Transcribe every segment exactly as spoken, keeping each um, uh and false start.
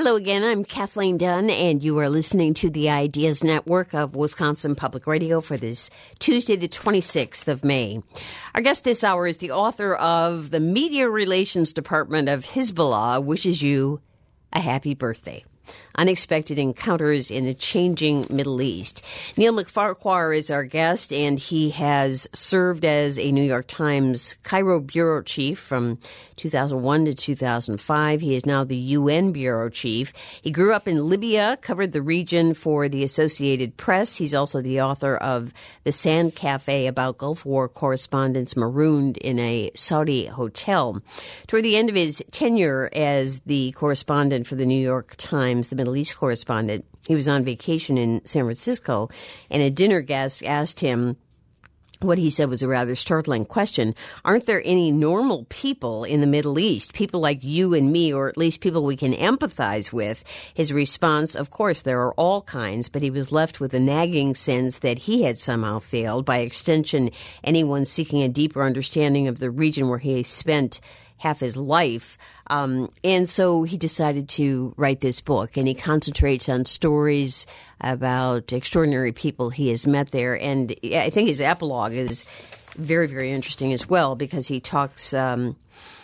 Hello again, I'm Kathleen Dunn, and you are listening to the Ideas Network of Wisconsin Public Radio for this Tuesday, the twenty-sixth of May. Our guest this hour is the author of The Media Relations Department of Hezbollah wishes you a happy birthday. Unexpected Encounters in the Changing Middle East. Neil McFarquhar is our guest, and he has served as a New York Times Cairo bureau chief from two thousand one to two thousand five. He is now the U N bureau chief. He grew up in Libya, covered the region for the Associated Press. He's also the author of The Sand Cafe, about Gulf War correspondents marooned in a Saudi hotel. Toward the end of his tenure as the correspondent for the New York Times, the Middle East correspondent, he was on vacation in San Francisco, and a dinner guest asked him what he said was a rather startling question. Aren't there any normal people in the Middle East, people like you and me, or at least people we can empathize with? His response, of course, there are all kinds, but he was left with a nagging sense that he had somehow failed. By extension, anyone seeking a deeper understanding of the region where he spent half his life. Um, and so he decided to write this book, and he concentrates on stories about extraordinary people he has met there. And I think his epilogue is very, very interesting as well, because he talks um,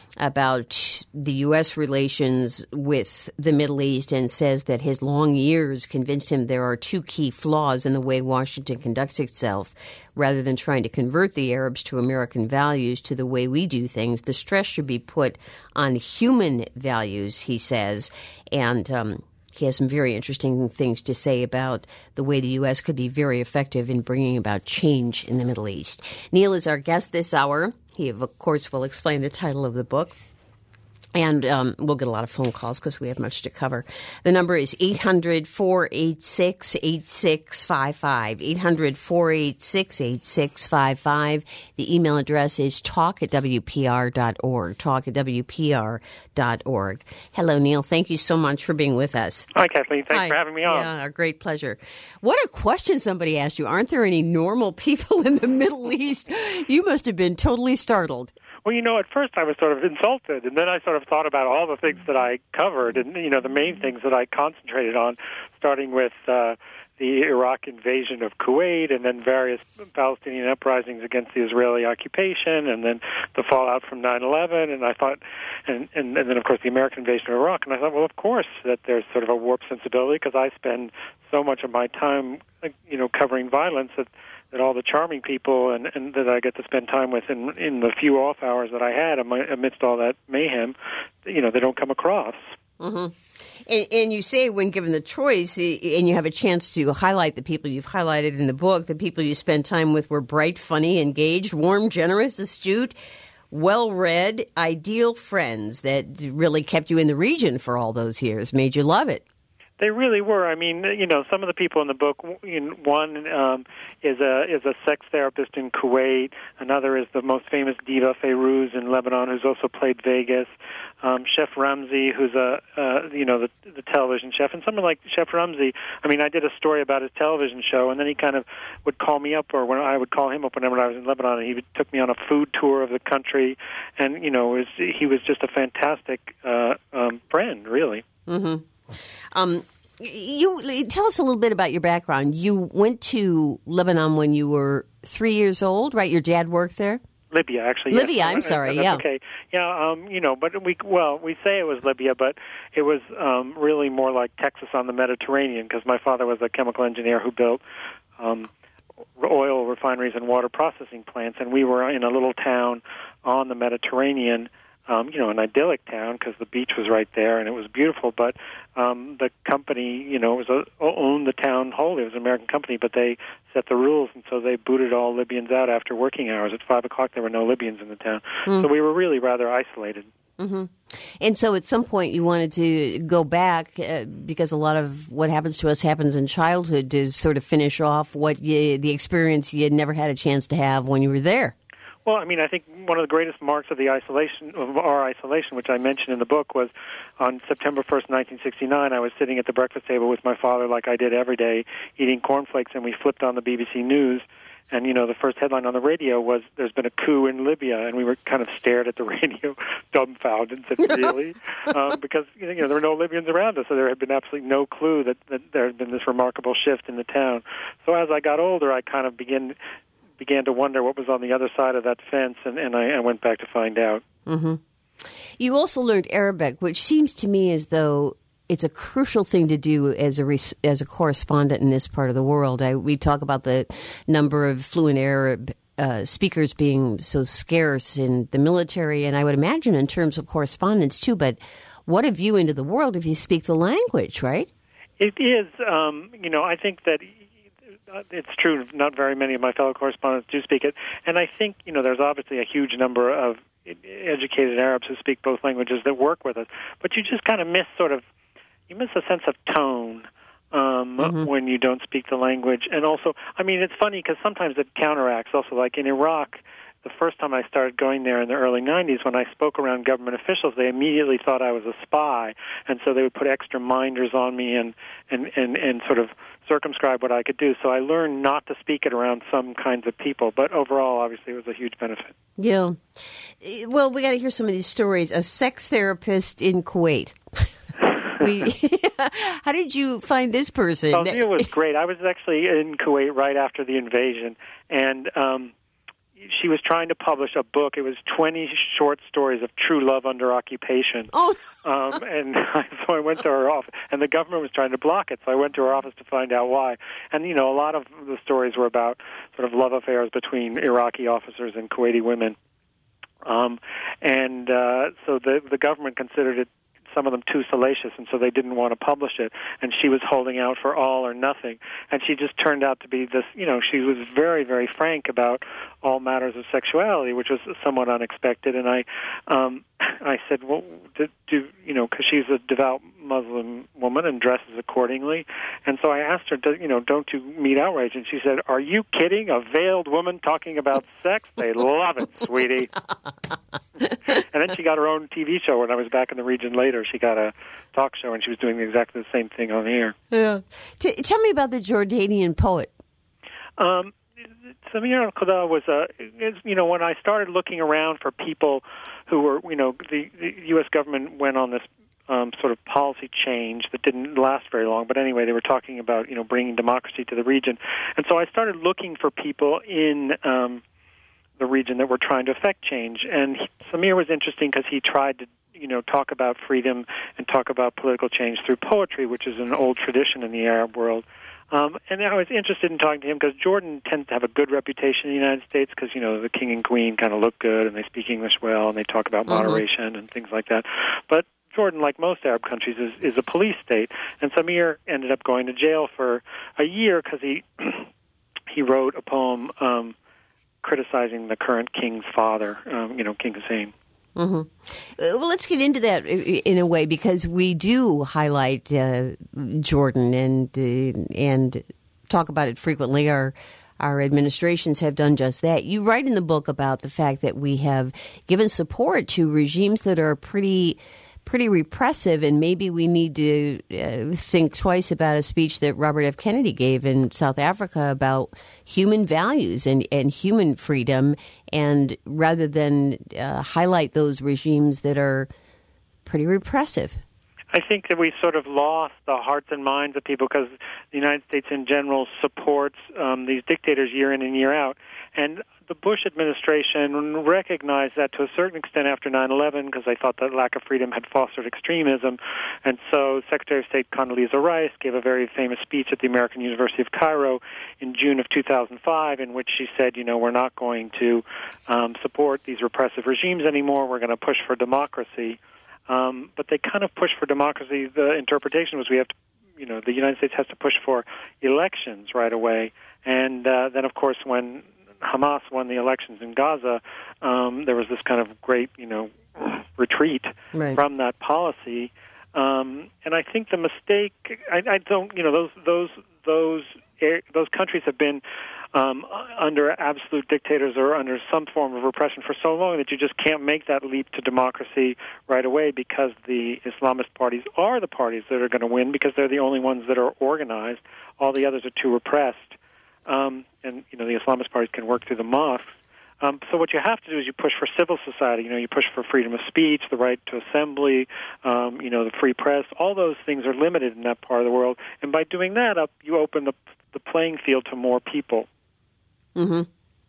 about the U S relations with the Middle East and says that his long years convinced him there are two key flaws in the way Washington conducts itself. Rather than trying to convert the Arabs to American values to the way we do things, the stress should be put on human values, he says. And um, he has some very interesting things to say about the way the U S could be very effective in bringing about change in the Middle East. Neil is our guest this hour. He, of course, will explain the title of the book. And um, we'll get a lot of phone calls because we have much to cover. The number is eight hundred, four eight six, eight six five five, eight hundred, four eight six, eight six five five. The email address is talk at w p r dot org, talk at w p r dot org. Hello, Neil. Thank you so much for being with us. Hi, Kathleen. Thanks Hi. for having me on. Yeah, a great pleasure. What a question somebody asked you. Aren't there any normal people in the Middle East? You must have been totally startled. Well, you know, at first I was sort of insulted, and then I sort of thought about all the things that I covered, and, you know, the main things that I concentrated on, starting with uh, the Iraq invasion of Kuwait, and then various Palestinian uprisings against the Israeli occupation, and then the fallout from nine eleven, and I thought, and, and, and then, of course, the American invasion of Iraq, and I thought, well, of course, that there's sort of a warped sensibility, because I spend so much of my time, you know, covering violence that that all the charming people and, and that I get to spend time with in, in the few off hours that I had amidst all that mayhem, you know, they don't come across. Mm-hmm. And, and you say when given the choice, and you have a chance to highlight the people you've highlighted in the book, the people you spend time with were bright, funny, engaged, warm, generous, astute, well-read, ideal friends that really kept you in the region for all those years, made you love it. They really were. I mean, you know, some of the people in the book, one um, is a is a sex therapist in Kuwait. Another is the most famous diva, Fayrouz, in Lebanon, who's also played Vegas. Um, Chef Ramsey, who's a, uh, you know, the, the television chef. And someone like Chef Ramsey, I mean, I did a story about his television show, and then he kind of would call me up, or when I would call him up whenever I was in Lebanon, and he took me on a food tour of the country. And, you know, it was, he was just a fantastic uh, um, friend, really. Mm-hmm. Um, you tell us a little bit about your background. You went to Lebanon when you were three years old, right? Your dad worked there? Libya, actually. Libya, yes. I'm sorry, That's yeah. Okay. Yeah, um, you know, but we, well, we say it was Libya, but it was um, really more like Texas on the Mediterranean, because my father was a chemical engineer who built um, oil refineries and water processing plants, and we were in a little town on the Mediterranean, Um, you know, an idyllic town because the beach was right there and it was beautiful. But um, the company, you know, was a, owned the town wholly. It was an American company, but they set the rules, and so they booted all Libyans out after working hours. At five o'clock, there were no Libyans in the town. Mm. So we were really rather isolated. Mm-hmm. And so at some point you wanted to go back uh, because a lot of what happens to us happens in childhood, to sort of finish off what you, the experience you had never had a chance to have when you were there. Well, I mean, I think one of the greatest marks of the isolation, of our isolation, which I mentioned in the book, was on September first, nineteen sixty-nine, I was sitting at the breakfast table with my father like I did every day, eating cornflakes, and we flipped on the B B C News, And, you know, the first headline on the radio was, there's been a coup in Libya, and we were kind of stared at the radio, dumbfounded, and said, really? um, because, you know, there were no Libyans around us, so there had been absolutely no clue that, that there had been this remarkable shift in the town. So as I got older, I kind of began began to wonder what was on the other side of that fence, and, and I, I went back to find out. Mm-hmm. You also learned Arabic, which seems to me as though it's a crucial thing to do as a as a correspondent in this part of the world. I, we talk about the number of fluent Arab uh, speakers being so scarce in the military, and I would imagine in terms of correspondence too. But what a view into the world if you speak the language, right? It is. Um, you know, I think that it's true. Not very many of my fellow correspondents do speak it, and I think, you know, there's obviously a huge number of educated Arabs who speak both languages that work with us. But you just kind of miss sort of you miss a sense of tone um, mm-hmm. when you don't speak the language. And also, I mean, it's funny because sometimes it counteracts. Also, like in Iraq, the first time I started going there in the early nineties, when I spoke around government officials, they immediately thought I was a spy, and so they would put extra minders on me and and, and, and sort of circumscribe what I could do. So I learned not to speak it around some kinds of people, but overall, obviously, it was a huge benefit. Yeah. Well, we got to hear some of these stories. A sex therapist in Kuwait. we, how did you find this person? Oh, it was great. I was actually in Kuwait right after the invasion, and um, she was trying to publish a book. It was twenty short stories of true love under occupation. Oh. um, and so I went to her office, and the government was trying to block it, so I went to her office to find out why. And, you know, a lot of the stories were about sort of love affairs between Iraqi officers and Kuwaiti women. Um, and uh, so the, the government considered it, some of them, too salacious, and so they didn't want to publish it. And she was holding out for all or nothing. And she just turned out to be this, you know, she was very, very frank about all matters of sexuality, which was somewhat unexpected. And I um, I said, well, do, do you know, because she's a devout Muslim woman and dresses accordingly. And so I asked her, do, you know, don't you meet outrage? And she said, are you kidding? A veiled woman talking about sex? They love it, sweetie. And then she got her own T V show when I was back in the region later. She got a talk show, and she was doing exactly the same thing on the air. Yeah. T- tell me about the Jordanian poet. Um, Samir al-Qada was a, you know, when I started looking around for people who were, you know, the, the U S government went on this um, sort of policy change that didn't last very long. But anyway, they were talking about, you know, bringing democracy to the region. And so I started looking for people in um, the region that were trying to affect change. And he, Samir was interesting because he tried to, you know, talk about freedom and talk about political change through poetry, which is an old tradition in the Arab world. Um, and I was interested in talking to him because Jordan tends to have a good reputation in the United States because, you know, the king and queen kind of look good and they speak English well and they talk about moderation mm-hmm. and things like that. But Jordan, like most Arab countries, is, is a police state. And Samir ended up going to jail for a year because he, he wrote a poem um, criticizing the current king's father, um, you know, King Hussein. Mm-hmm. Well, let's get into that in a way because we do highlight uh, Jordan and uh, and talk about it frequently. Our our administrations have done just that. You write in the book about the fact that we have given support to regimes that are pretty pretty repressive, and maybe we need to uh, think twice about a speech that Robert F. Kennedy gave in South Africa about human values and, and human freedom, and rather than uh, highlight those regimes that are pretty repressive. I think that we sort of lost the hearts and minds of people because the United States in general supports um, these dictators year in and year out. And the Bush administration recognized that to a certain extent after nine eleven because they thought that lack of freedom had fostered extremism. And so Secretary of State Condoleezza Rice gave a very famous speech at the American University of Cairo in June of two thousand five in which she said, you know, we're not going to um, support these repressive regimes anymore. We're going to push for democracy. Um, but they kind of push for democracy. The interpretation was we have to, you know, the United States has to push for elections right away. And uh, then, of course, when Hamas won the elections in Gaza, um, there was this kind of great, you know, retreat right. from that policy. Um, and I think the mistake, I, I don't, you know, those those those those countries have been um, under absolute dictators or under some form of repression for so long that you just can't make that leap to democracy right away because the Islamist parties are the parties that are going to win because they're the only ones that are organized. All the others are too repressed. um, and you know the Islamist parties can work through the mosques. Um, so what you have to do is you push for civil society. You know, you push for freedom of speech, the right to assembly, um, you know, the free press. All those things are limited in that part of the world, and by doing that up, you open the the playing field to more people. Mm-hmm.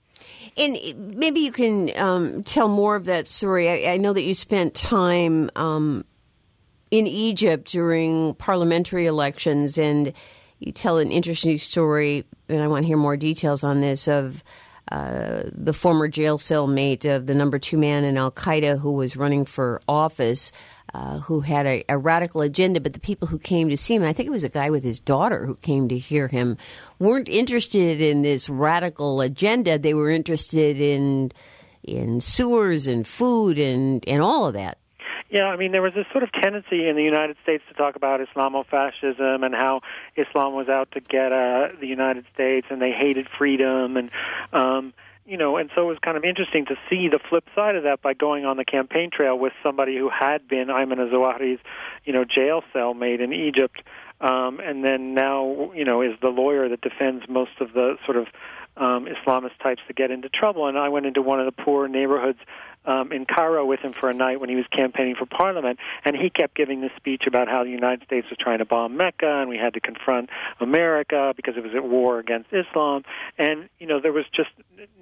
And maybe you can um, tell more of that story. I, I know that you spent time um, in Egypt during parliamentary elections, and you tell an interesting story, and I want to hear more details on this, of uh, the former jail cellmate of the number two man in al-Qaeda who was running for office, uh, who had a, a radical agenda, but the people who came to see him, and I think it was a guy with his daughter who came to hear him, weren't interested in this radical agenda. They were interested in in sewers and food and, and all of that. Yeah, I mean, there was this sort of tendency in the United States to talk about Islamofascism and how Islam was out to get uh, the United States, and they hated freedom, and um, you know, and so it was kind of interesting to see the flip side of that by going on the campaign trail with somebody who had been Ayman al-Zawahiri's, you know, jail cellmate in Egypt, um, and then now, you know, is the lawyer that defends most of the sort of um, Islamist types that get into trouble. And I went into one of the poor neighborhoods Um, in Cairo with him for a night when he was campaigning for parliament, and he kept giving this speech about how the United States was trying to bomb Mecca, and we had to confront America because it was at war against Islam. And, you know, there was just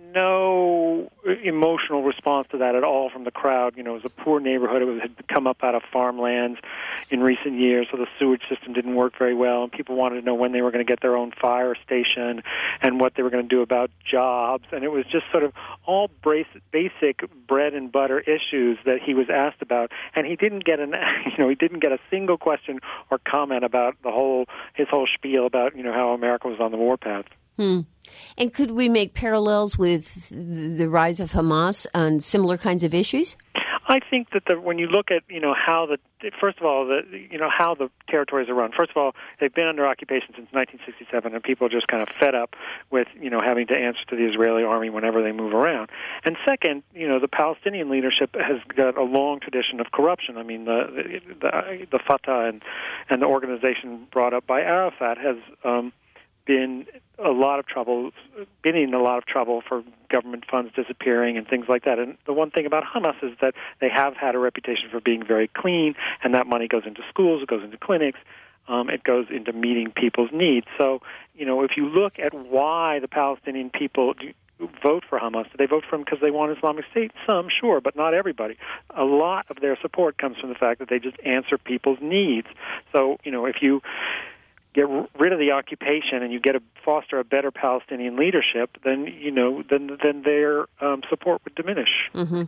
no emotional response to that at all from the crowd. You know, it was a poor neighborhood. It was, had come up out of farmlands in recent years, so the sewage system didn't work very well, and people wanted to know when they were going to get their own fire station and what they were going to do about jobs. And it was just sort of all basic bread and butter issues that he was asked about, and he didn't get an you know he didn't get a single question or comment about the whole his whole spiel about you know how America was on the warpath. Hmm. And could we make parallels with the rise of Hamas on similar kinds of issues? I think that the, when you look at you know how the first of all the you know how the territories are run. First of all, they've been under occupation since nineteen sixty-seven, and people are just kind of fed up with you know having to answer to the Israeli army whenever they move around. And second, you know the Palestinian leadership has got a long tradition of corruption. I mean the the, the Fatah and and the organization brought up by Arafat has um, been a lot of trouble, been in a lot of trouble for government funds disappearing and things like that. And the one thing about Hamas is that they have had a reputation for being very clean, and that money goes into schools, it goes into clinics, um, it goes into meeting people's needs. So, you know, if you look at why the Palestinian people do vote for Hamas, do they vote for them because they want Islamic State? Some, sure, but not everybody. A lot of their support comes from the fact that they just answer people's needs. So, you know, if you get rid of the occupation and you get a foster a better Palestinian leadership, then you know then then their um, support would diminish. Mm-hmm.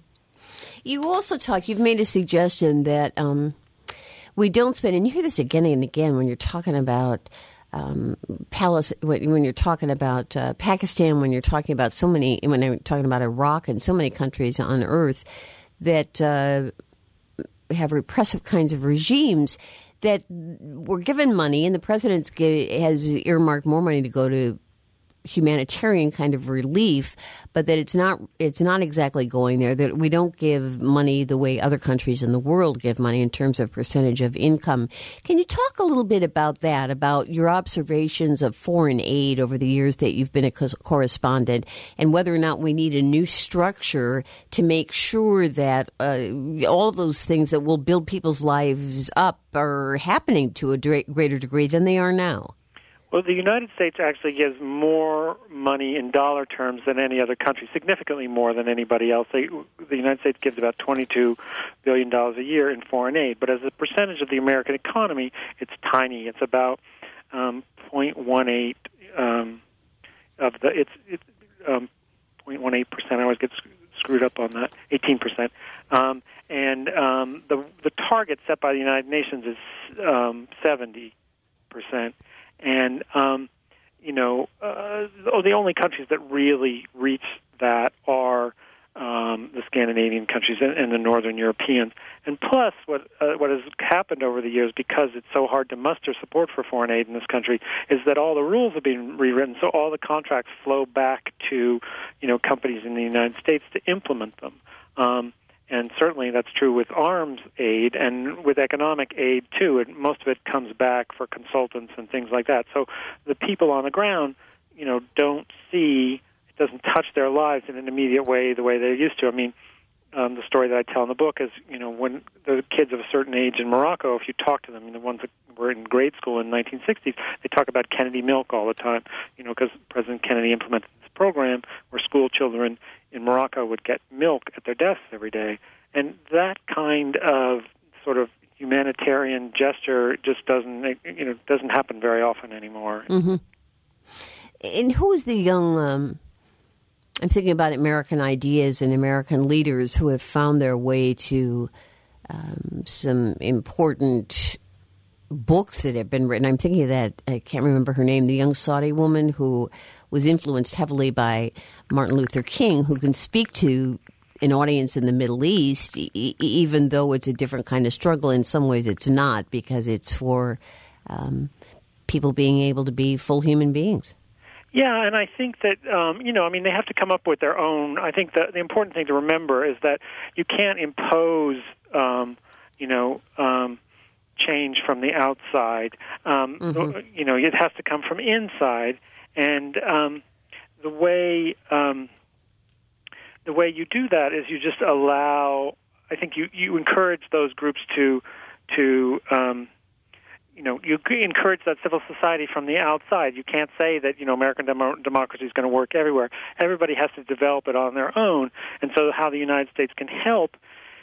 You also talk. You've made a suggestion that um, we don't spend, and you hear this again and again when you're talking about um, Palestine, when you're talking about uh, Pakistan, when you're talking about so many, when you're talking about Iraq and so many countries on earth that uh, have repressive kinds of regimes, that were given money, and the president has earmarked more money to go to humanitarian kind of relief, but that it's not it's not exactly going there, that we don't give money the way other countries in the world give money in terms of percentage of income. Can you talk a little bit about that, about your observations of foreign aid over the years that you've been a correspondent, and whether or not we need a new structure to make sure that uh, all of those things that will build people's lives up are happening to a greater degree than they are now? Well, the United States actually gives more money in dollar terms than any other country, significantly more than anybody else. They, the United States gives about twenty-two billion dollars a year in foreign aid, but as a percentage of the American economy, it's tiny. It's about um, zero point one eight um, of the. It's it's um, zero point one eight percent. I always get screwed up on that. Eighteen percent, um, and um, the the target set by the United Nations is um, seventy percent. And, um, you know, uh, the only countries that really reach that are um, the Scandinavian countries and, and the Northern Europeans. And plus, what uh, what has happened over the years, because it's so hard to muster support for foreign aid in this country, is that all the rules have been rewritten, so all the contracts flow back to, you know, companies in the United States to implement them. Um, And certainly that's true with arms aid and with economic aid, too. And most of it comes back for consultants and things like that. So the people on the ground, you know, don't see, it doesn't touch their lives in an immediate way the way they used to. I mean, um, the story that I tell in the book is, you know, when the kids of a certain age in Morocco, if you talk to them, you know, the ones that were in grade school in the nineteen sixties, they talk about Kennedy milk all the time, you know, because President Kennedy implemented this program where school children in Morocco would get milk at their desks every day. And that kind of sort of humanitarian gesture just doesn't, you know, doesn't happen very often anymore. Mm-hmm. And who is the young, um, I'm thinking about American ideas and American leaders who have found their way to um, some important books that have been written. I'm thinking of that, I can't remember her name, the young Saudi woman who was influenced heavily by Martin Luther King, who can speak to an audience in the Middle East, e- even though it's a different kind of struggle. In some ways it's not, because it's for um, people being able to be full human beings. Yeah, and I think that, um, you know, I mean, they have to come up with their own. I think that the important thing to remember is that you can't impose, um, you know, um, change from the outside. Um, mm-hmm. You know, it has to come from inside. And um, the way um, the way you do that is you just allow, I think you, you encourage those groups to, to um, you know, you encourage that civil society from the outside. You can't say that, you know, American demo- democracy is going to work everywhere. Everybody has to develop it on their own. And so how the United States can help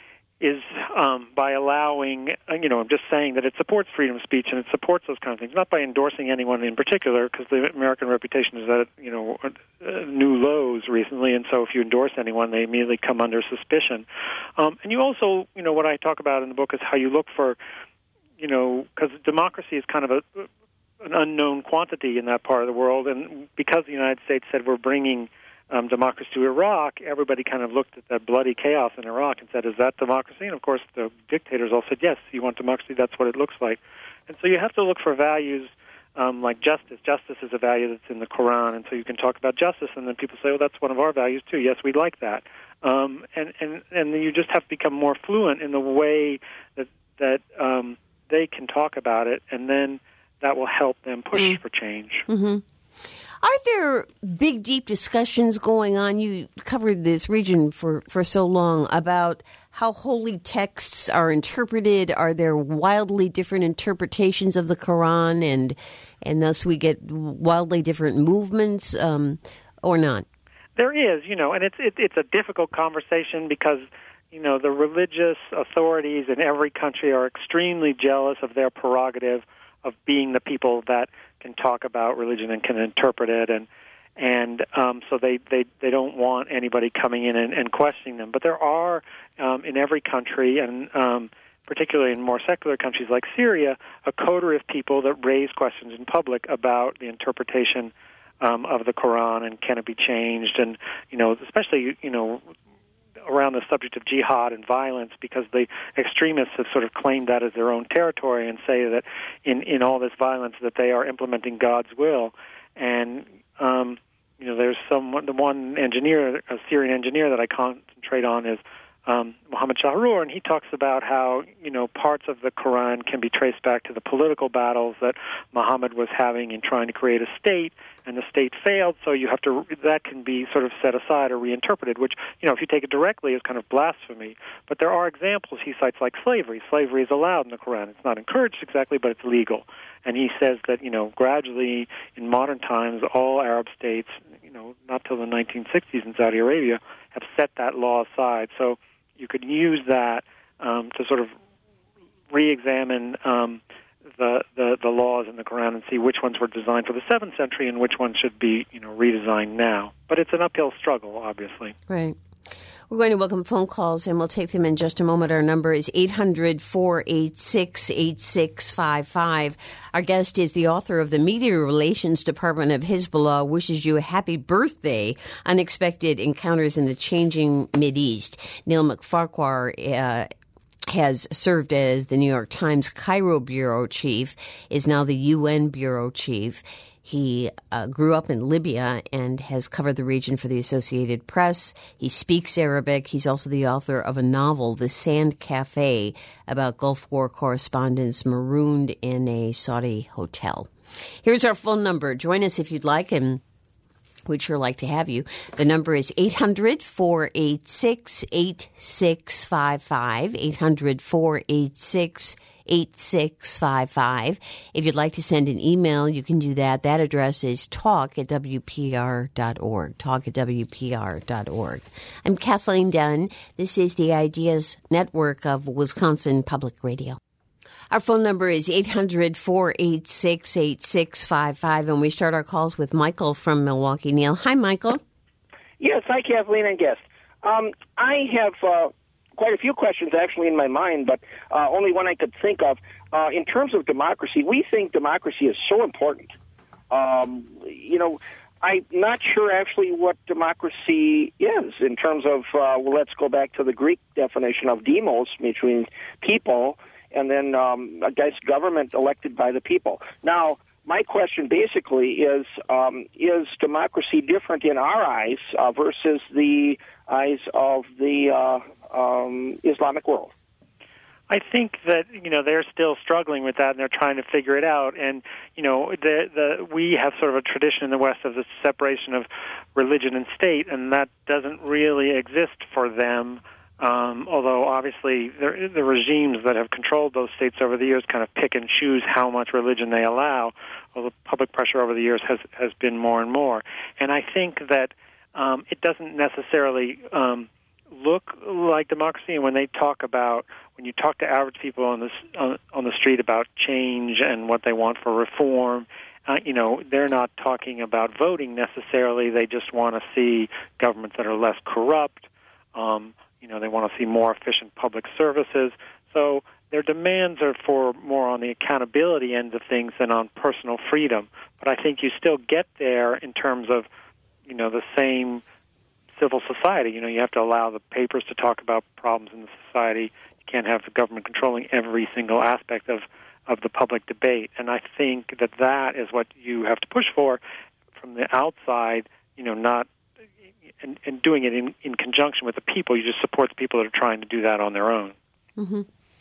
is um, by allowing, you know, I'm just saying that it supports freedom of speech and it supports those kind of things, not by endorsing anyone in particular, because the American reputation is at, you know, uh, new lows recently, and so if you endorse anyone, they immediately come under suspicion. Um, and you also, you know, what I talk about in the book is how you look for, you know, because democracy is kind of a, an unknown quantity in that part of the world, and because the United States said we're bringing um, democracy to Iraq, everybody kind of looked at that bloody chaos in Iraq and said, is that democracy? And of course the dictators all said, yes, you want democracy, that's what it looks like. And so you have to look for values um, like justice. Justice is a value that's in the Quran, and so you can talk about justice, and then people say, oh, that's one of our values too. Yes, we like that. Um, and, and, and you just have to become more fluent in the way that, that um, they can talk about it, and then that will help them push mm. for change. Mm-hmm. Are there big, deep discussions going on? You covered this region for, for so long about how holy texts are interpreted. Are there wildly different interpretations of the Quran, and and thus we get wildly different movements, um, or not? There is, you know, and it's it, it's a difficult conversation because, you know, the religious authorities in every country are extremely jealous of their prerogative of being the people that can talk about religion and can interpret it, and and um, so they, they, they don't want anybody coming in and, and questioning them. But there are, um, in every country, and um, particularly in more secular countries like Syria, a coterie of people that raise questions in public about the interpretation um, of the Quran and can it be changed, and, you know, especially, you know, around the subject of jihad and violence, because the extremists have sort of claimed that as their own territory and say that in, in all this violence that they are implementing God's will. And, um, you know, there's some, the one engineer, a Syrian engineer that I concentrate on is um, Mohammed Shahrur, and he talks about how, you know, parts of the Quran can be traced back to the political battles that Muhammad was having in trying to create a state, and the state failed, so you have to, that can be sort of set aside or reinterpreted, which, you know, if you take it directly is kind of blasphemy. But there are examples he cites like slavery. Slavery is allowed in the Quran. It's not encouraged exactly, but it's legal. And he says that, you know, gradually in modern times, all Arab states, you know, not till the nineteen sixties in Saudi Arabia, have set that law aside. So you could use that um, to sort of re-examine um, the, the the laws in the Quran and see which ones were designed for the seventh century and which ones should be, you know, redesigned now. But it's an uphill struggle, obviously. Right. We're going to welcome phone calls, and we'll take them in just a moment. Our number is eight hundred, four eight six, eight six five five. Our guest is the author of The Media Relations Department of Hezbollah Wishes You a Happy Birthday, Unexpected Encounters in the Changing Mideast. Neil McFarquhar uh, has served as the New York Times Cairo bureau chief, is now the U N bureau chief. He uh, grew up in Libya and has covered the region for the Associated Press. He speaks Arabic. He's also the author of a novel, The Sand Cafe, about Gulf War correspondents marooned in a Saudi hotel. Here's our phone number. Join us if you'd like, and We'd sure like to have you. The number is eight hundred, four eight six, eight six five five, eight hundred, four eight six, eight six five five. If you'd like to send an email, you can do that. That address is talk at W P R dot org, talk at W P R dot org. I'm Kathleen Dunn. This is the Ideas Network of Wisconsin Public Radio. Our phone number is eight hundred, four eight six, eight six five five, and we start our calls with Michael from Milwaukee. Neil. Hi, Michael. Yes, hi, Kathleen and guest. Um, I have uh, quite a few questions actually in my mind, but uh, only one I could think of. Uh, in terms of democracy, we think democracy is so important. Um, you know, I'm not sure actually what democracy is in terms of, uh, well, let's go back to the Greek definition of demos, which means people, and then um, I guess government elected by the people. Now, my question basically is, um, is democracy different in our eyes uh, versus the eyes of the uh, um, Islamic world? I think that, you know, they're still struggling with that, and they're trying to figure it out. And, you know, the, the, we have sort of a tradition in the West of the separation of religion and state, and that doesn't really exist for them. Um, although, obviously, the, the regimes that have controlled those states over the years kind of pick and choose how much religion they allow. Well, the public pressure over the years has, has been more and more. And I think that um, it doesn't necessarily um, look like democracy. And when they talk about, when you talk to average people on the, on, on the street about change and what they want for reform, uh, you know, they're not talking about voting necessarily. They just want to see governments that are less corrupt. Um, You know, they want to see more efficient public services. So their demands are for more on the accountability end of things than on personal freedom. But I think you still get there in terms of, you know, the same civil society. You know, you have to allow the papers to talk about problems in the society. You can't have the government controlling every single aspect of, of the public debate. And I think that that is what you have to push for from the outside, you know, not And, and doing it in, in conjunction with the people. You just support the people that are trying to do that on their own. Mm-hmm.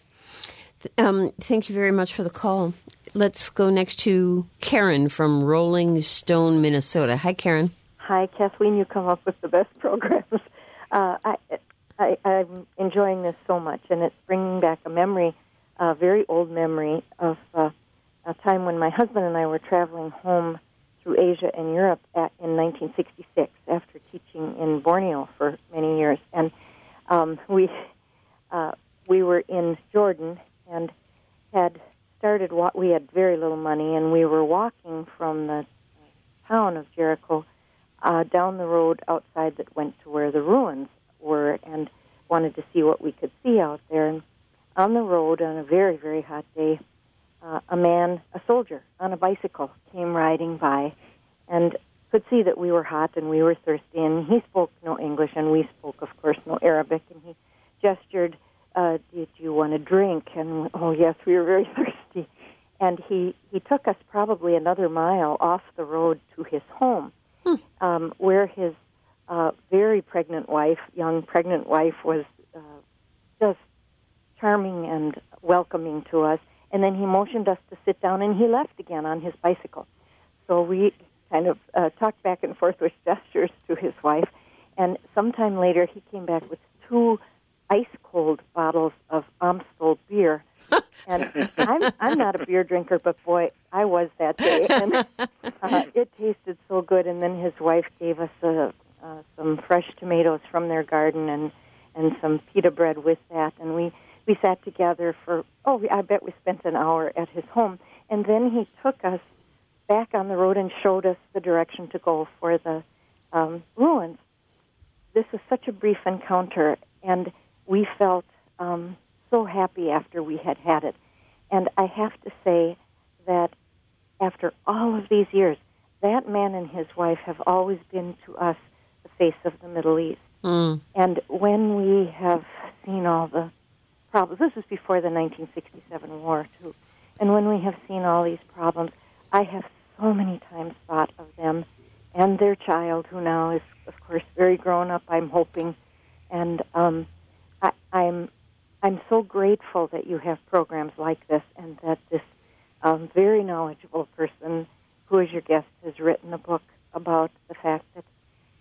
Um, thank you very much for the call. Let's go next to Karen from Rolling Stone, Minnesota. Hi, Karen. Hi, Kathleen. You come up with the best programs. Uh, I, I, I'm enjoying this so much, and it's bringing back a memory, a very old memory of uh, a time when my husband and I were traveling home through Asia and Europe at, in nineteen sixty-six after teaching in Borneo for many years. And um, we uh, we were in Jordan and had started, wa- we had very little money, and we were walking from the town of Jericho uh, down the road outside that went to where the ruins were, and wanted to see what we could see out there. And on the road on a very, very hot day, Uh, a man, a soldier, on a bicycle came riding by and could see that we were hot and we were thirsty, and he spoke no English, and we spoke, of course, no Arabic, and he gestured, uh, did you want a drink? And, oh, yes, we were very thirsty. And he, he took us probably another mile off the road to his home, hmm. um, where his uh, very pregnant wife, young pregnant wife, was uh, just charming and welcoming to us. And then he motioned us to sit down, and he left again on his bicycle. So we kind of uh, talked back and forth with gestures to his wife. And sometime later, he came back with two ice-cold bottles of Amstel beer. And I'm, I'm not a beer drinker, but, boy, I was that day. And uh, it tasted so good. And then his wife gave us uh, uh, some fresh tomatoes from their garden and, and some pita bread with that. And we... We sat together for, oh, I bet we spent an hour at his home. And then he took us back on the road and showed us the direction to go for the um, ruins. This was such a brief encounter, and we felt um, so happy after we had had it. And I have to say that after all of these years, that man and his wife have always been to us the face of the Middle East. Mm. And when we have seen all the problems. This was before the nineteen sixty-seven war, too. And when we have seen all these problems, I have so many times thought of them and their child, who now is, of course, very grown up, I'm hoping. And um, I, I'm I'm so grateful that you have programs like this, and that this um, very knowledgeable person who is your guest has written a book about the fact that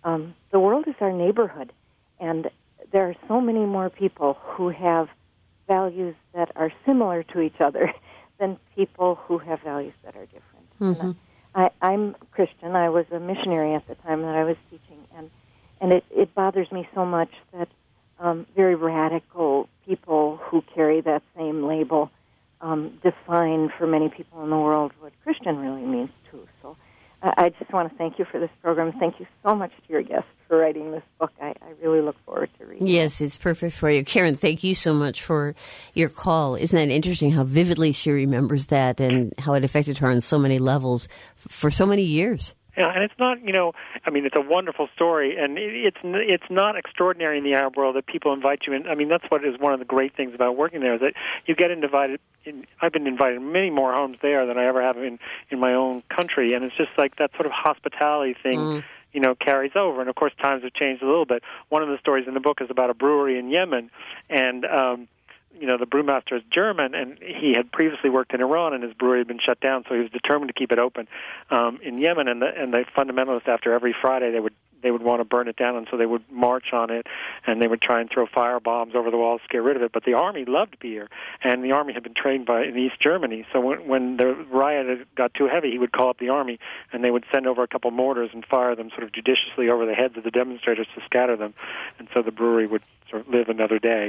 um, the world is our neighborhood, and there are so many more people who have values that are similar to each other than people who have values that are different. Mm-hmm. And I, I'm Christian. I was a missionary at the time that I was teaching, and and it, it bothers me so much that um, very radical people who carry that same label um, define for many people in the world what Christian really means too. So I, I just want to thank you for this program. Thank you so much to your guest for writing this book. I, I really look forward to reading it. Yes, it's perfect for you. Karen, thank you so much for your call. Isn't that interesting how vividly she remembers that and how it affected her on so many levels for so many years? Yeah, and it's not, you know, I mean, it's a wonderful story, and it's it's not extraordinary in the Arab world that people invite you in. I mean, that's what is one of the great things about working there, is that you get invited. In, I've been invited in many more homes there than I ever have in, in my own country, and it's just like that sort of hospitality thing, mm. you know, carries over. And, of course, times have changed a little bit. One of the stories in the book is about a brewery in Yemen, and um you know, the brewmaster is German, and he had previously worked in Iran, and his brewery had been shut down, so he was determined to keep it open um, in Yemen. And the, and the fundamentalists, after every Friday, they would they would want to burn it down, and so they would march on it, and they would try and throw fire bombs over the walls to get rid of it. But the army loved beer, and the army had been trained by in East Germany. So when, when the riot got too heavy, he would call up the army, and they would send over a couple mortars and fire them sort of judiciously over the heads of the demonstrators to scatter them. And so the brewery would sort of live another day.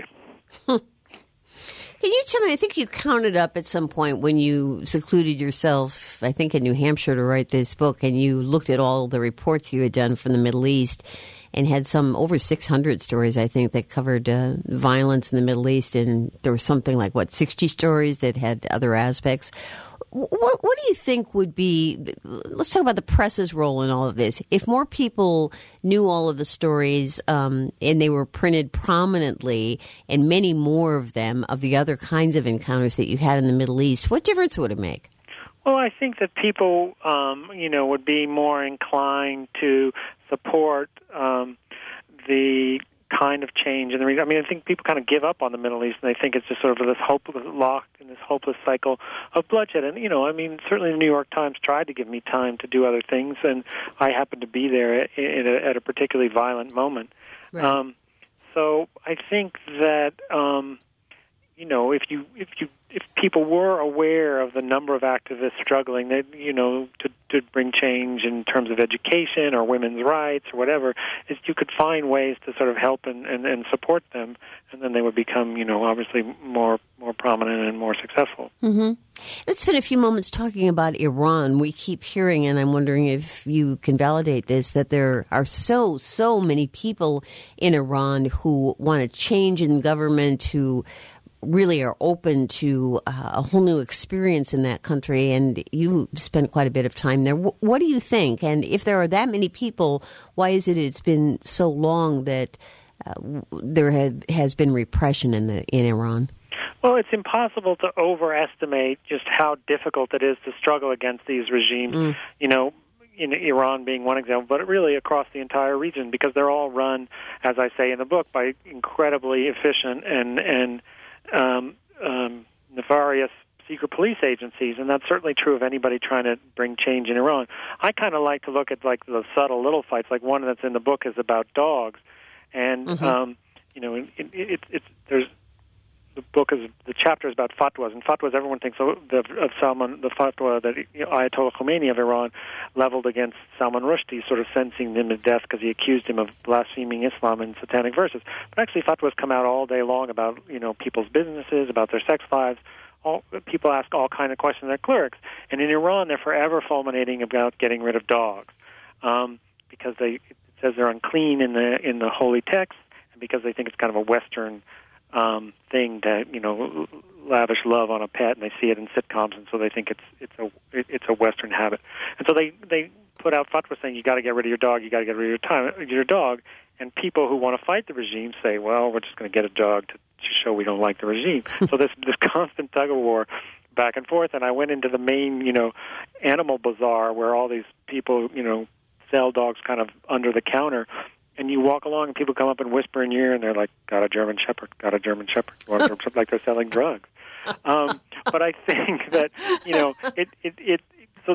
Can you tell me, I think you counted up at some point when you secluded yourself, I think in New Hampshire, to write this book, and you looked at all the reports you had done from the Middle East and had some over six hundred stories, I think, that covered uh, violence in the Middle East, and there was something like, what, sixty stories that had other aspects. What, what do you think would be, let's talk about the press's role in all of this. If more people knew all of the stories um, and they were printed prominently, and many more of them, of the other kinds of encounters that you had in the Middle East, what difference would it make? Well, I think that people, um, you know, would be more inclined to support um, the kind of change in the region. I mean, I think people kind of give up on the Middle East, and they think it's just sort of this hopeless, locked in this hopeless cycle of bloodshed. And, you know, I mean, certainly the New York Times tried to give me time to do other things, and I happened to be there at a, at a particularly violent moment. Right. Um, so I think that, um, you know, if you if you if people were aware of the number of activists struggling, they, you know, to, to bring change in terms of education or women's rights or whatever, is you could find ways to sort of help and, and, and support them, and then they would become, you know, obviously more more prominent and more successful. Mm-hmm. Let's spend a few moments talking about Iran. We keep hearing, and I'm wondering if you can validate this, that there are so, so many people in Iran who want a change in government, who really are open to uh, a whole new experience in that country, and you spent quite a bit of time there. W- what do you think? And if there are that many people, why is it it's been so long that uh, there have, has been repression in the in Iran? Well, it's impossible to overestimate just how difficult it is to struggle against these regimes. Mm. You know, in Iran being one example, but really across the entire region, because they're all run, as I say in the book, by incredibly efficient and and Um, um, nefarious secret police agencies, and that's certainly true of anybody trying to bring change in Iran. I kind of like to look at like the subtle little fights, like one that's in the book is about dogs, and mm-hmm. um, you know, it, it, it, it's there's the book is the chapter is about fatwas, and fatwas everyone thinks of, of Salman, the fatwa that you know, Ayatollah Khomeini of Iran leveled against Salman Rushdie, sort of sentencing him to death because he accused him of blaspheming Islam and satanic verses. But actually, fatwas come out all day long about you know people's businesses, about their sex lives. All, people ask all kinds of questions. They're clerics, and in Iran, they're forever fulminating about getting rid of dogs um, because they it says they're unclean in the in the holy text, and because they think it's kind of a Western Um, thing to you know lavish love on a pet, and they see it in sitcoms, and so they think it's it's a it's a Western habit, and so they they put out fatwas saying you got to get rid of your dog, you got to get rid of your time your dog, and people who want to fight the regime say, well, we're just going to get a dog to, to show we don't like the regime. So this this constant tug of war back and forth, and I went into the main you know animal bazaar where all these people you know sell dogs kind of under the counter. And you walk along, and people come up and whisper in your ear, and they're like, "Got a German Shepherd? Got a German Shepherd?" Like they're selling drugs. Um, but I think that you know, it, it, it. So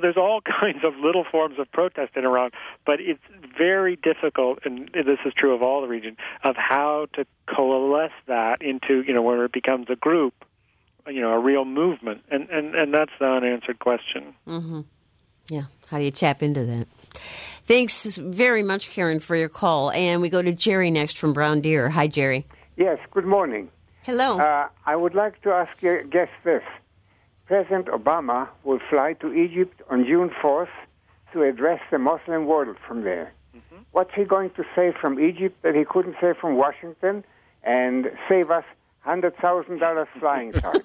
there's all kinds of little forms of protest in Iran, but it's very difficult, and this is true of all the region, of how to coalesce that into, you know, where it becomes a group, you know, a real movement, and and, and that's the unanswered question. Mm-hmm. Yeah, how do you tap into that? Thanks very much, Karen, for your call, and we go to Jerry next from Brown Deer. Hi, Jerry. Yes, good morning. Hello. Uh, I would like to ask your guest this. President Obama will fly to Egypt on June fourth to address the Muslim world from there. Mm-hmm. What's he going to say from Egypt that he couldn't say from Washington and save us one hundred thousand dollars flying charge?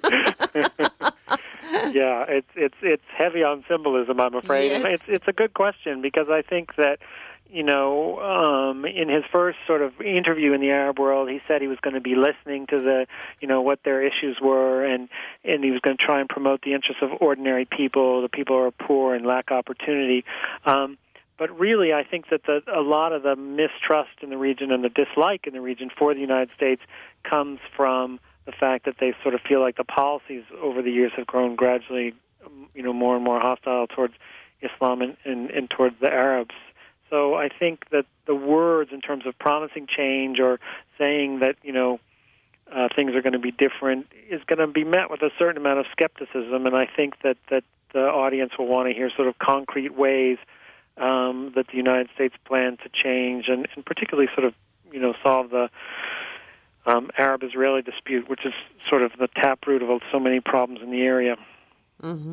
Yeah, it's it's it's heavy on symbolism, I'm afraid. Yes. It's it's a good question because I think that, you know, um, in his first sort of interview in the Arab world, he said he was going to be listening to the, you know, what their issues were, and and he was going to try and promote the interests of ordinary people, the people who are poor and lack opportunity. Um, but really, I think that the, a lot of the mistrust in the region and the dislike in the region for the United States comes from the fact that they sort of feel like the policies over the years have grown gradually, you know, more and more hostile towards Islam and, and, and towards the Arabs. So I think that the words in terms of promising change or saying that, you know, uh, things are going to be different is going to be met with a certain amount of skepticism, and I think that, that the audience will want to hear sort of concrete ways um, that the United States plans to change and, and particularly sort of, you know, solve the um, Arab-Israeli dispute, which is sort of the taproot of so many problems in the area. Mm-hmm.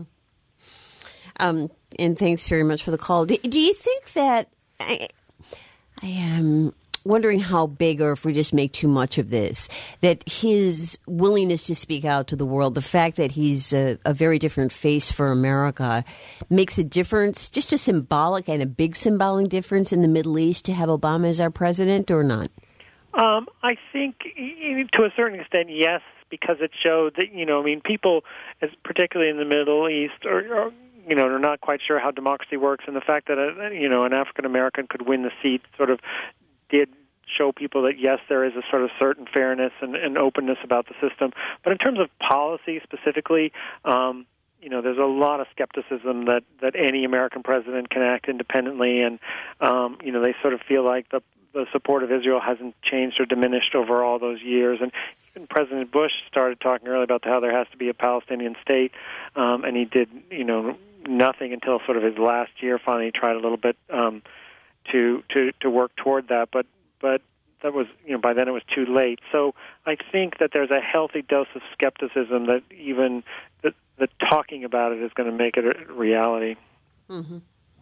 Um, and thanks very much for the call. Do, do you think that I, I am wondering how big, or if we just make too much of this, that his willingness to speak out to the world, the fact that he's a, a very different face for America, makes a difference, just a symbolic and a big symbolic difference in the Middle East to have Obama as our president, or not? Um, I think, to a certain extent, yes, because it showed that, you know, I mean, people, as particularly in the Middle East, are, are you know, they're not quite sure how democracy works, and the fact that, a, you know, an African American could win the seat sort of did show people that, yes, there is a sort of certain fairness and, and openness about the system. But in terms of policy specifically, um, you know, there's a lot of skepticism that, that any American president can act independently, and, um, you know, they sort of feel like the the support of Israel hasn't changed or diminished over all those years. And even President Bush started talking earlier about how there has to be a Palestinian state, um, and he did, you know, nothing until sort of his last year. Finally, he tried a little bit um, to to to work toward that, but but that was, you know, by then it was too late. So I think that there's a healthy dose of skepticism that even the, the talking about it is going to make it a reality. Mm-hmm.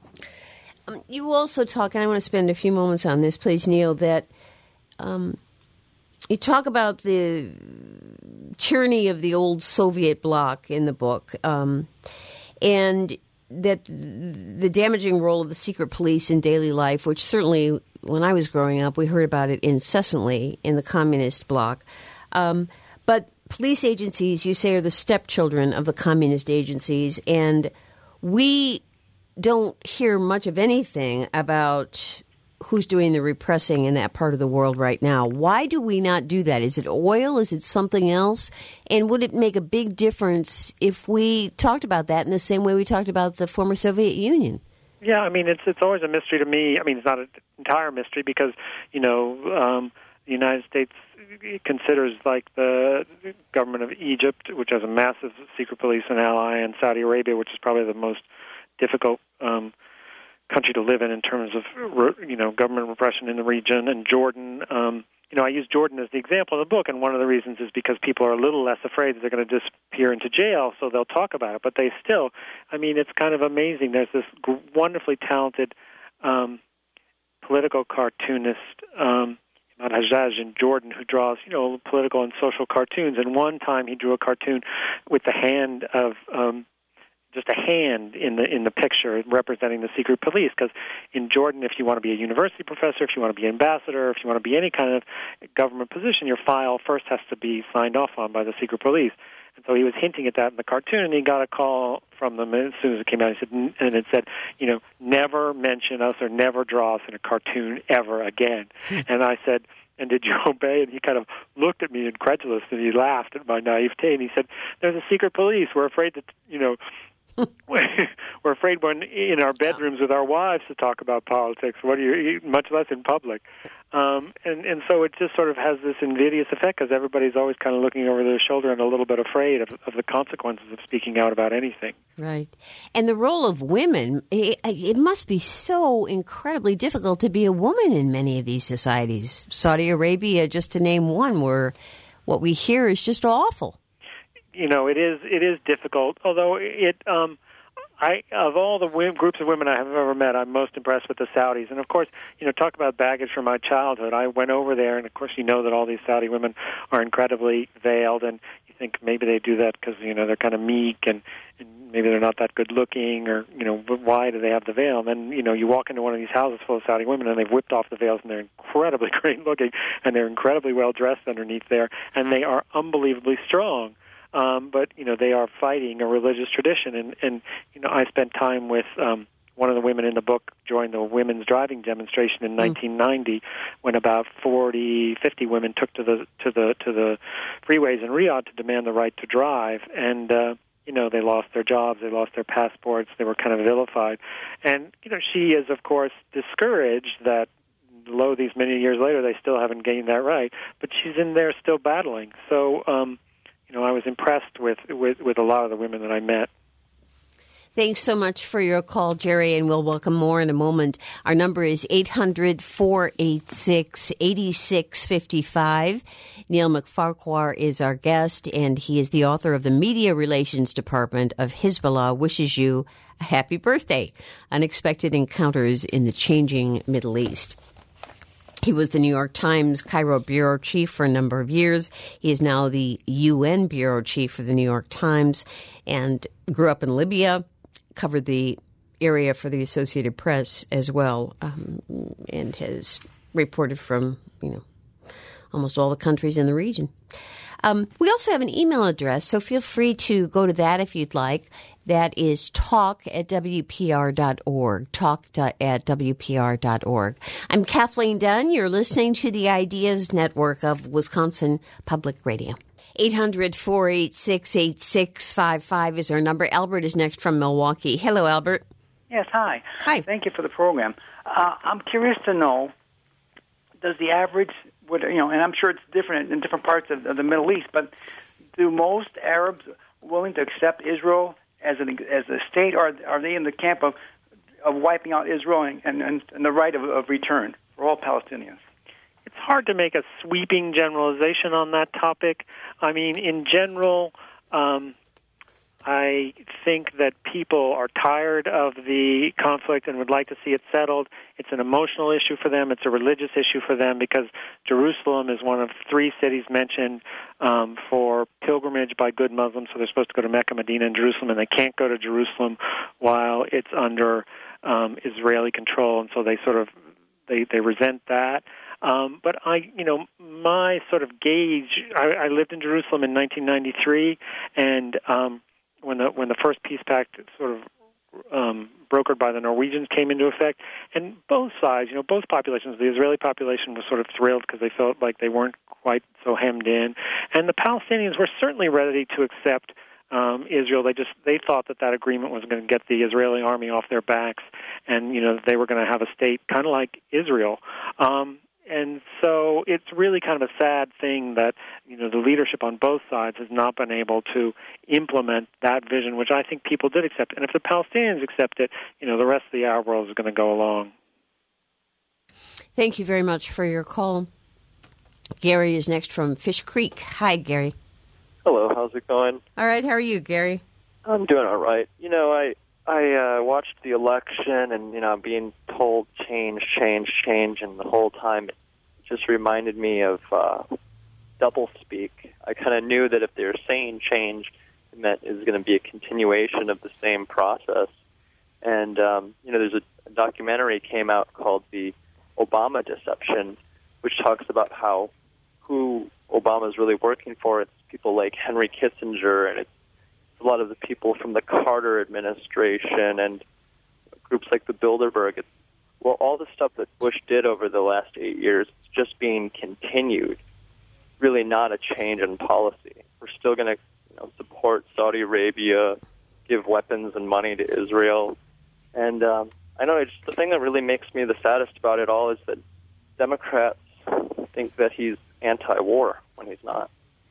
Um, you also talk, and I want to spend a few moments on this, please, Neil, that um, you talk about the tyranny of the old Soviet bloc in the book, um, and that the damaging role of the secret police in daily life, which certainly when I was growing up, we heard about it incessantly in the communist bloc. Um, but police agencies, you say, are the stepchildren of the communist agencies, and we don't hear much of anything about who's doing the repressing in that part of the world right now. Why do we not do that? Is it oil? Is it something else? And would it make a big difference if we talked about that in the same way we talked about the former Soviet Union? Yeah, I mean, it's it's always a mystery to me. I mean, it's not an entire mystery because, you know, um, the United States considers like the government of Egypt, which has a massive secret police and ally, and Saudi Arabia, which is probably the most difficult um, country to live in in terms of, you know, government repression in the region, and Jordan. Um, you know, I use Jordan as the example in the book, and one of the reasons is because people are a little less afraid that they're going to disappear into jail, so they'll talk about it. But they still, I mean, it's kind of amazing. There's this g- wonderfully talented um, political cartoonist, um, Imad Hajjaj in Jordan, who draws, you know, political and social cartoons. And one time he drew a cartoon with the hand of um, just a hand in the in the picture representing the secret police, because in Jordan, if you want to be a university professor, if you want to be an ambassador, if you want to be any kind of government position, your file first has to be signed off on by the secret police. And so he was hinting at that in the cartoon, and he got a call from them as soon as it came out. He said, and it said, you know, never mention us or never draw us in a cartoon ever again. And I said, and did you obey? And he kind of looked at me incredulous, and he laughed at my naivete, and he said, there's a secret police. We're afraid that, you know, we're afraid when in our bedrooms with our wives to talk about politics. What do you, much less in public. Um, and, and so it just sort of has this invidious effect because everybody's always kind of looking over their shoulder and a little bit afraid of, of the consequences of speaking out about anything. Right. And the role of women, it, it must be so incredibly difficult to be a woman in many of these societies. Saudi Arabia, just to name one, where what we hear is just awful. You know, it is it is difficult, although it... Um, I, of all the w- groups of women I have ever met, I'm most impressed with the Saudis. And, of course, you know, talk about baggage from my childhood. I went over there, and, of course, you know that all these Saudi women are incredibly veiled, and you think maybe they do that because, you know, they're kind of meek and, and maybe they're not that good-looking or, you know, why do they have the veil? And then, you know, you walk into one of these houses full of Saudi women, and they've whipped off the veils, and they're incredibly great-looking, and they're incredibly well-dressed underneath there, and they are unbelievably strong. Um, but, you know, they are fighting a religious tradition. And, and you know, I spent time with um, one of the women in the book joined the women's driving demonstration in mm. nineteen ninety when about forty, fifty women took to the to the, to the freeways in Riyadh to demand the right to drive. And, uh, you know, they lost their jobs, they lost their passports, they were kind of vilified. And, you know, she is, of course, discouraged that lo, these many years later, they still haven't gained that right. But she's in there still battling. So, um You know, I was impressed with, with, with a lot of the women that I met. Thanks so much for your call, Jerry, and we'll welcome more in a moment. Our number is eight hundred, four eight six, eight six five five. Neil McFarquhar is our guest, and he is the author of the Media Relations Department of Hezbollah Wishes You a Happy Birthday, Unexpected Encounters in the Changing Middle East. He was the New York Times Cairo bureau chief for a number of years. He is now the U N bureau chief for the New York Times and grew up in Libya, covered the area for the Associated Press as well, um, and has reported from, you know, almost all the countries in the region. Um, we also have an email address, so feel free to go to that if you'd like. That is talk at W P R dot org, talk at W P R dot org. I'm Kathleen Dunn. You're listening to the Ideas Network of Wisconsin Public Radio. eight hundred, four eight six, eight six five five is our number. Albert is next from Milwaukee. Hello, Albert. Yes, hi. Hi. Thank you for the program. Uh, I'm curious to know, does the average, would, you know, and I'm sure it's different in different parts of, of the Middle East, but do most Arabs willing to accept Israel as an as a state, or are they in the camp of of wiping out Israel and, and, and the right of, of return for all Palestinians? It's hard to make a sweeping generalization on that topic. I mean, in general, um, I think that people are tired of the conflict and would like to see it settled. It's an emotional issue for them. It's a religious issue for them because Jerusalem is one of three cities mentioned um, for pilgrimage by good Muslims. So they're supposed to go to Mecca, Medina, and Jerusalem, and they can't go to Jerusalem while it's under um, Israeli control. And so they sort of they, they resent that. Um, but I, you know, my sort of gauge. I, I lived in Jerusalem in nineteen ninety-three, and um, when the when the first peace pact sort of um, brokered by the Norwegians came into effect, and both sides, you know, both populations, the Israeli population was sort of thrilled because they felt like they weren't quite so hemmed in, and the Palestinians were certainly ready to accept um, Israel. They just they thought that that agreement was going to get the Israeli army off their backs, and you know they were going to have a state kind of like Israel. Um, And so it's really kind of a sad thing that, you know, the leadership on both sides has not been able to implement that vision, which I think people did accept. And if the Palestinians accept it, you know, the rest of the Arab world is going to go along. Thank you very much for your call. Gary is next from Fish Creek. Hi, Gary. Hello, how's it going? All right, how are you, Gary? I'm doing all right. You know, I I uh, watched the election, and you know, I'm being told change, change, change, and the whole time it just reminded me of uh, doublespeak. I kind of knew that if they were saying change, it meant it was going to be a continuation of the same process. And um, you know, there's a, a documentary came out called The Obama Deception, which talks about how who Obama is really working for. It's people like Henry Kissinger, and it's a lot of the people from the Carter administration and groups like the Bilderberg. It's, well, all the stuff that Bush did over the last eight years is just being continued, really not a change in policy. We're still going to you know, support Saudi Arabia, give weapons and money to Israel. And um, I know it's the thing that really makes me the saddest about it all is that Democrats think that he's anti-war when he's not.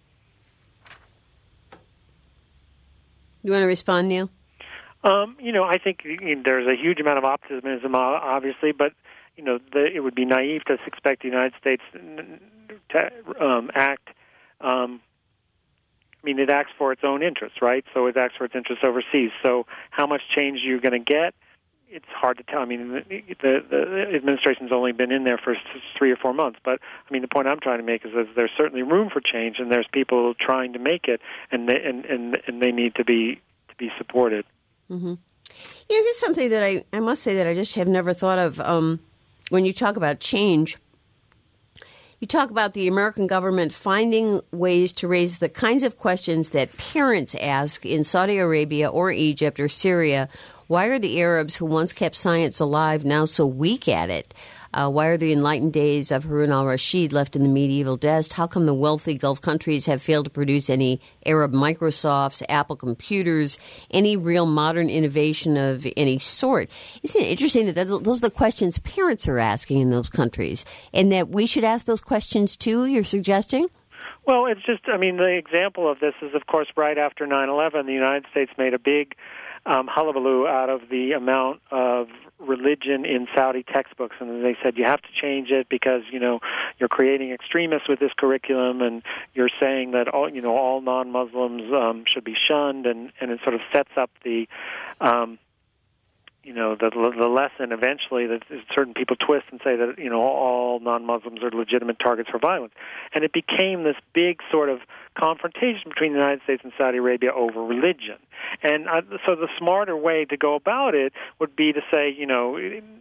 You want to respond, Neil? Um, you know, I think you know, there's a huge amount of optimism, obviously, but you know, the, it would be naive to expect the United States to um, act. Um, I mean, it acts for its own interests, right? So it acts for its interests overseas. So how much change you're going to get, it's hard to tell. I mean, the, the, the administration's only been in there for three or four months. But, I mean, the point I'm trying to make is that there's certainly room for change, and there's people trying to make it, and they, and, and, and they need to be to be supported. Mm-hmm. You know, here's something that I, I must say that I just have never thought of. Um, when you talk about change, you talk about the American government finding ways to raise the kinds of questions that parents ask in Saudi Arabia or Egypt or Syria. Why are the Arabs who once kept science alive now so weak at it? Uh, why are the enlightened days of Harun al-Rashid left in the medieval dust? How come the wealthy Gulf countries have failed to produce any Arab Microsofts, Apple computers, any real modern innovation of any sort? Isn't it interesting that those are the questions parents are asking in those countries, and that we should ask those questions too, you're suggesting? Well, it's just, I mean, the example of this is, of course, right after nine eleven, the United States made a big um, hullabaloo out of the amount of religion in Saudi textbooks, and they said you have to change it because you know you're creating extremists with this curriculum, and you're saying that all you know all non-Muslims um, should be shunned, and, and it sort of sets up the um, you know the the lesson eventually that certain people twist and say that you know all non-Muslims are legitimate targets for violence, and it became this big sort of confrontation between the United States and Saudi Arabia over religion. And uh, so the smarter way to go about it would be to say, you know,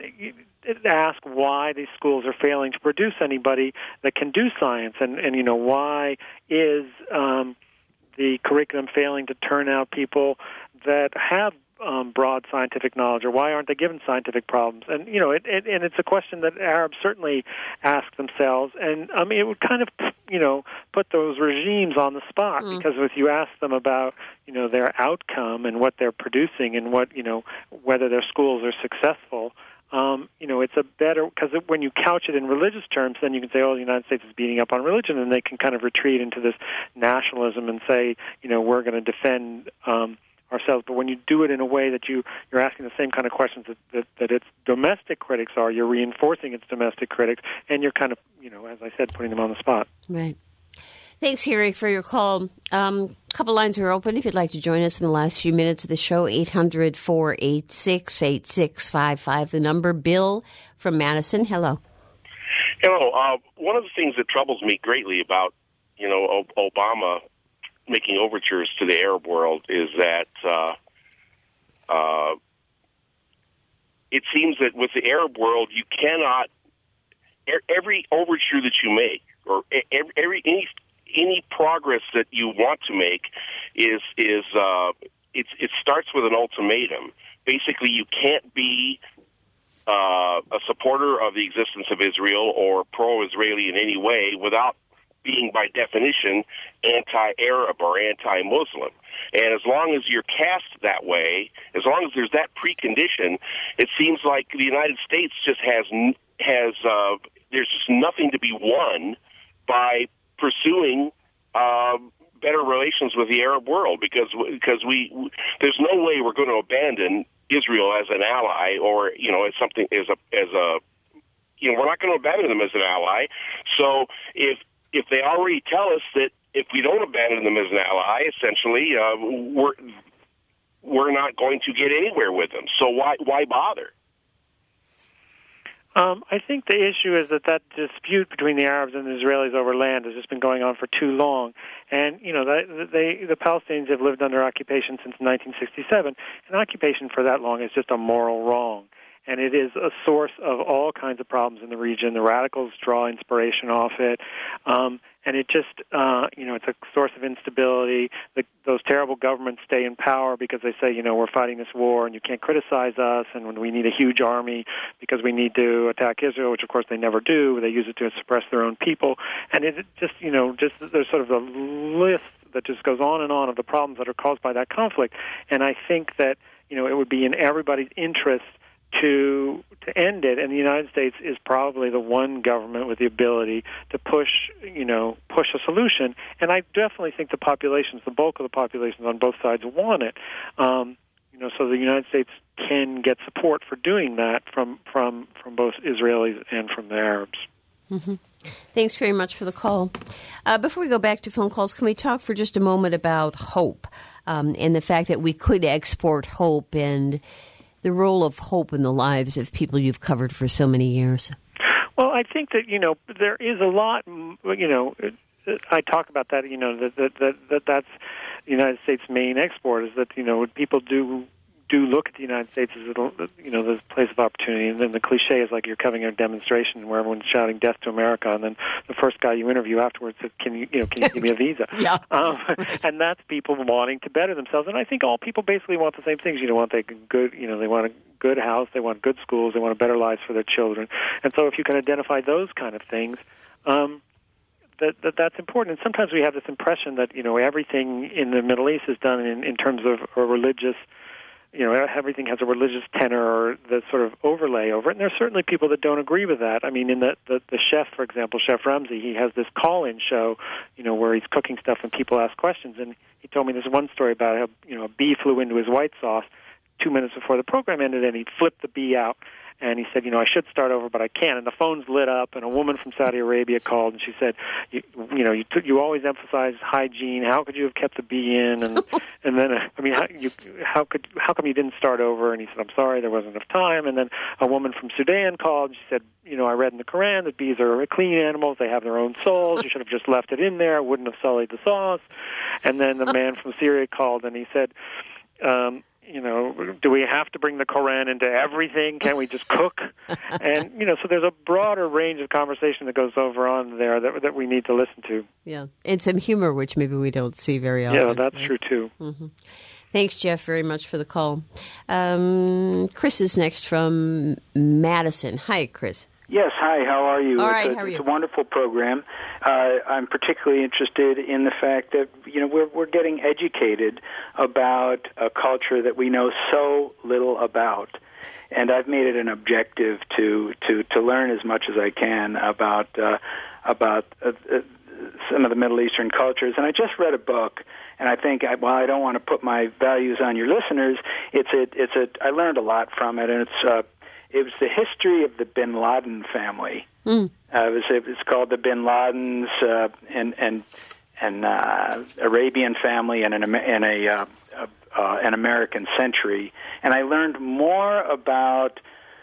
ask why these schools are failing to produce anybody that can do science, and, and you know, why is um, the curriculum failing to turn out people that have Um, broad scientific knowledge, or why aren't they given scientific problems? And you know, it, it, and it's a question that Arabs certainly ask themselves. And I mean, it would kind of, you know, put those regimes on the spot mm. because if you ask them about, you know, their outcome and what they're producing and what, you know, whether their schools are successful. Um, you know, it's a better, because when you couch it in religious terms, then you can say, oh, the United States is beating up on religion, and they can kind of retreat into this nationalism and say, you know, we're going to defend um, ourselves. But when you do it in a way that you, you're asking the same kind of questions that, that, that its domestic critics are, you're reinforcing its domestic critics, and you're kind of, you know, as I said, putting them on the spot. Right. Thanks, Harry, for your call. Um, a couple lines are open if you'd like to join us in the last few minutes of the show. eight hundred, four eight six, eight six five five, the number. Bill from Madison, hello. Hello. Uh, one of the things that troubles me greatly about, you know, Obama making overtures to the Arab world is that uh, uh, it seems that with the Arab world, you cannot, every overture that you make, or every, every any any progress that you want to make is is uh, it's it starts with an ultimatum. Basically, you can't be uh, a supporter of the existence of Israel or pro-Israeli in any way without being, by definition, anti-Arab or anti-Muslim. And as long as you're cast that way, as long as there's that precondition, it seems like the United States just has has uh, there's just nothing to be won by pursuing uh, better relations with the Arab world, because because we there's no way we're going to abandon Israel as an ally, or you know as something as a as a you know we're not going to abandon them as an ally. So if if they already tell us that if we don't abandon them as an ally, essentially, uh, we're we're not going to get anywhere with them. So why why bother? Um, I think the issue is that that dispute between the Arabs and the Israelis over land has just been going on for too long. And, you know, they, they, the Palestinians have lived under occupation since nineteen sixty-seven. And occupation for that long is just a moral wrong. And it is a source of all kinds of problems in the region. The radicals draw inspiration off it. Um, and it just, uh, you know, it's a source of instability. The, those terrible governments stay in power because they say, you know, we're fighting this war and you can't criticize us, and when we need a huge army because we need to attack Israel, which of course they never do. They use it to suppress their own people. And it just, you know, just there's sort of a list, that just goes on and on of the problems that are caused by that conflict. And I think that, you know, it would be in everybody's interest to to end it, and the United States is probably the one government with the ability to push, you know, push a solution. And I definitely think the populations, the bulk of the populations on both sides want it. Um, you know, so the United States can get support for doing that from from, from both Israelis and from the Arabs. Mm-hmm. Thanks very much for the call. Uh, before we go back to phone calls, can we talk for just a moment about hope um, and the fact that we could export hope and the role of hope in the lives of people you've covered for so many years? Well, I think that, you know, there is a lot, you know, I talk about that, you know, that that, that, that that's the United States' main export is that, you know, people do do look at the United States as, a, you know, this place of opportunity. And then the cliche is like you're coming at a demonstration where everyone's shouting death to America, and then the first guy you interview afterwards says, can you, you know, can you give me a visa? yeah. Um, and that's people wanting to better themselves. And I think all people basically want the same things. You know, want they good, you know, they want a good house, they want good schools, they want a better lives for their children. And so if you can identify those kind of things, um, That, that that's important. And sometimes we have this impression that, you know, everything in the Middle East is done in, in terms of a religious, you know, everything has a religious tenor or the sort of overlay over it. And there's certainly people that don't agree with that. I mean, in the, the, the chef, for example, Chef Ramsay, he has this call-in show, you know, where he's cooking stuff and people ask questions. And he told me this one story about how, you know, a bee flew into his white sauce two minutes before the program ended, and he flipped the bee out. And he said, you know, I should start over, but I can't. And the phone's lit up, and a woman from Saudi Arabia called, and she said, you, you know, you t- you always emphasize hygiene. How could you have kept the bee in? And and then, uh, I mean, how, you, how could how come you didn't start over? And he said, I'm sorry, there wasn't enough time. And then a woman from Sudan called, and she said, you know, I read in the Quran that bees are clean animals. They have their own souls. You should have just left it in there. It wouldn't have sullied the sauce. And then the man from Syria called, and he said, um, you know, do we have to bring the Quran into everything? Can't we just cook? And, you know, so there's a broader range of conversation that goes over on there that that we need to listen to. Yeah, and some humor, which maybe we don't see very often. Yeah, that's right? true, too. Mm-hmm. Thanks, Jeff, very much for the call. Um, Chris is next from Madison. Hi, Chris. Yes, hi, how are you? All it's right, a, how are you? It's a wonderful program. Uh, I'm particularly interested in the fact that, you know, we're we're getting educated about a culture that we know so little about. And I've made it an objective to, to, to learn as much as I can about uh, about uh, uh, some of the Middle Eastern cultures. And I just read a book, and I think, I, while I don't want to put my values on your listeners, it's a, it's a, I learned a lot from it, and it's uh, it was the history of the Bin Laden family. Mm. Uh, it was it was called the Bin Ladens uh, and and and uh, Arabian family and an and a uh, uh, uh, an American century. And I learned more about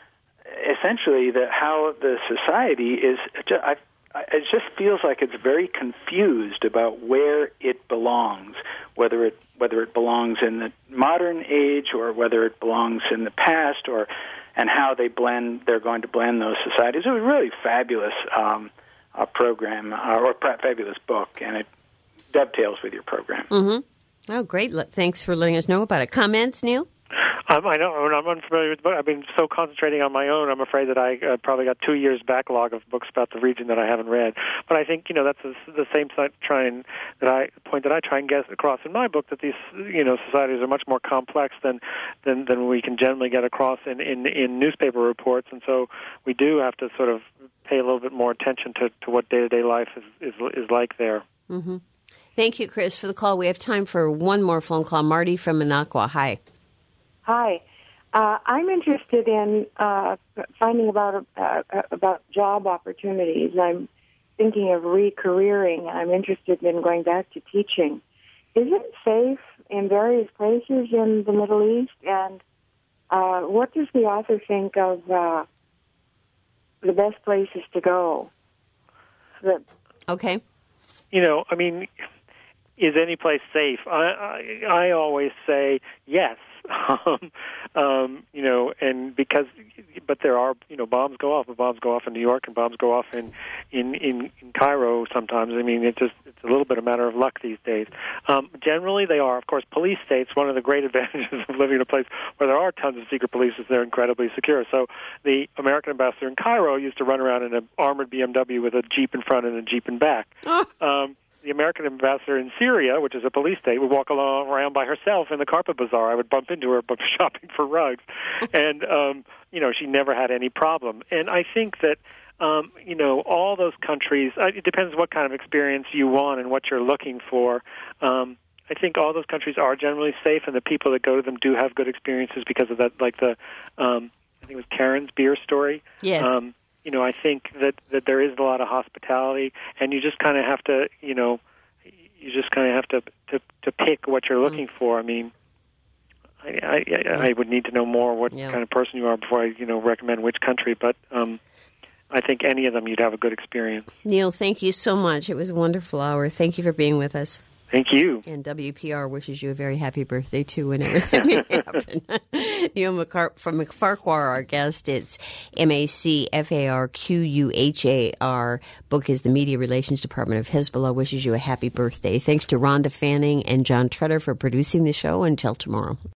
essentially the how the society is. I, it just feels like it's very confused about where it belongs, whether it whether it belongs in the modern age or whether it belongs in the past, or and how they blend. They're going to blend those societies. It was a really fabulous um, uh, program uh, or fabulous book, and it dovetails with your program. Mm-hmm. Oh, great! Thanks for letting us know about it. Comments, Neil? Um, I know I'm unfamiliar with the book. I've been so concentrating on my own. I'm afraid that I uh, probably got two years backlog of books about the region that I haven't read. But I think, you know, that's the, the same side trying that I point that I try and get across in my book, that these, you know, societies are much more complex than than, than we can generally get across in, in, in newspaper reports. And so we do have to sort of pay a little bit more attention to, to what day-to-day life is is, is like there. Mm-hmm. Thank you, Chris, for the call. We have time for one more phone call. Marty from Minocqua. Hi. Hi. Uh, I'm interested in uh, finding about uh, about job opportunities. I'm thinking of re-careering. I'm interested in going back to teaching. Is it safe in various places in the Middle East? And uh, what does the author think of uh, the best places to go? The- okay. You know, I mean, is any place safe? I, I, I always say yes. Um, um, you know, and because, but there are, you know, bombs go off. Bombs go off in New York, and bombs go off in, in, in, in Cairo sometimes. I mean, it's just it's a little bit a matter of luck these days. Um, generally, they are, of course, police states. One of the great advantages of living in a place where there are tons of secret police is they're incredibly secure. So the American ambassador in Cairo used to run around in an armored B M W with a Jeep in front and a Jeep in back. um, the American ambassador in Syria, which is a police state, would walk along, around by herself in the carpet bazaar. I would bump into her but shopping for rugs. And, um, you know, she never had any problem. And I think that, um, you know, all those countries, uh, it depends what kind of experience you want and what you're looking for. Um, I think all those countries are generally safe, and the people that go to them do have good experiences because of that, like the, um, I think it was Karen's beer story. Yes. Um, you know, I think that, that there is a lot of hospitality, and you just kind of have to, you know, you just kind of have to, to to pick what you're looking mm. for. I mean, I, I I would need to know more what yeah. kind of person you are before I, you know, recommend which country. But um, I think any of them you'd have a good experience. Neil, thank you so much. It was a wonderful hour. Thank you for being with us. Thank you. And W P R wishes you a very happy birthday, too, when everything may happen. Neil McCar- from Farquhar, our guest. It's M A C F A R Q U H A R. Book is the Media Relations Department of Hezbollah. Wishes you a happy birthday. Thanks to Rhonda Fanning and John Treader for producing the show. Until tomorrow.